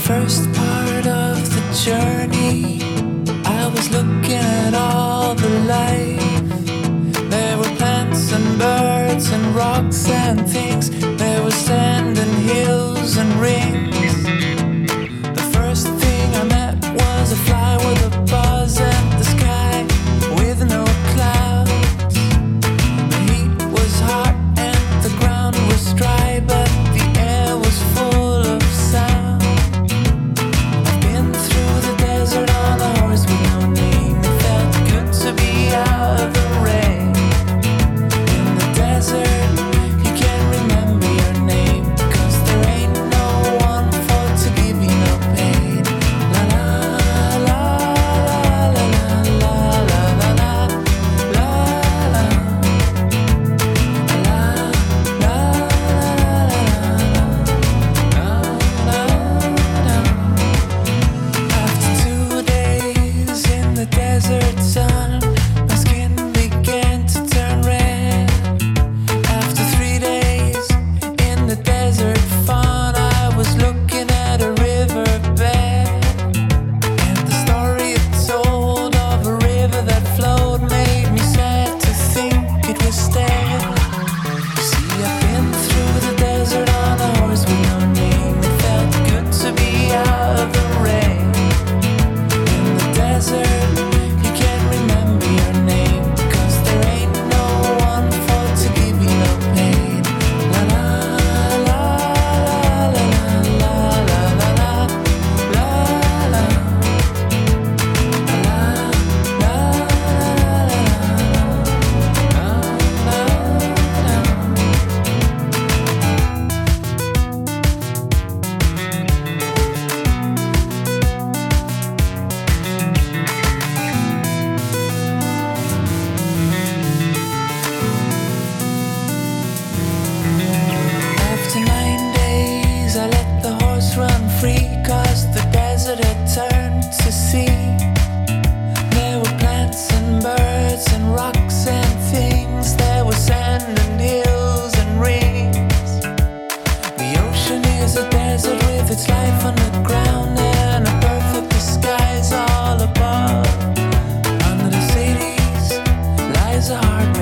first part of the journey, I was looking at all the life. There were plants and birds and rocks and things. There was sand and hills and rings. The first thing I met was a fly with a buzz and the sky with no clouds. The heat was hot and the ground was dry, but the air was full of sound. I've been through the desert on a horse with no name. It felt good to be out of the rain. In the desert, you can't remember your name, 'cause there ain't no one for to give you no pain. La la la la la la la la la la la la After 2 days in the desert sun, my skin began to turn red. After 3 days in the desert fun, I was looking at a riverbed, and the story it told of a river that flowed made me sad to think it was dead. See, I've been through the desert on a horse with no name. It felt good to be out of the rain. In the desert, you can't remember your name, 'cause there ain't no one for to give you no pain. La la la la la la la la la la la la After 9 days, I let the horse run free, 'cause the desert had turned to sea. There were plants and birds and rocks and things. There was sand and hills and rings. The ocean is a desert with its life underground and a perfect disguise all above. Under the cities lies a heart